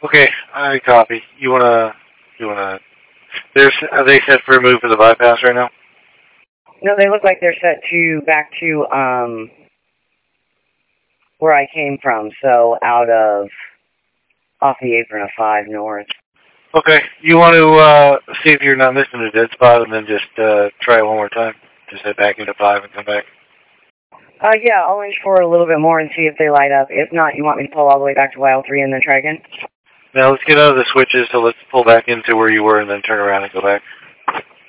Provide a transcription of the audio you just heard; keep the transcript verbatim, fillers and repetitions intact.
Okay, I copy. You wanna, you wanna, there's, are they set for a move for the bypass right now? No, they look like they're set to, back to, um, where I came from, so out of, off the apron of five north. Okay, you want to, uh, see if you're not missing a dead spot and then just, uh, try it one more time. Just head back into five and come back. Uh, yeah, I'll inch forward a little bit more and see if they light up. If not, you want me to pull all the way back to Y L three and then try again? Now let's get out of the switches, so let's pull back into where you were and then turn around and go back.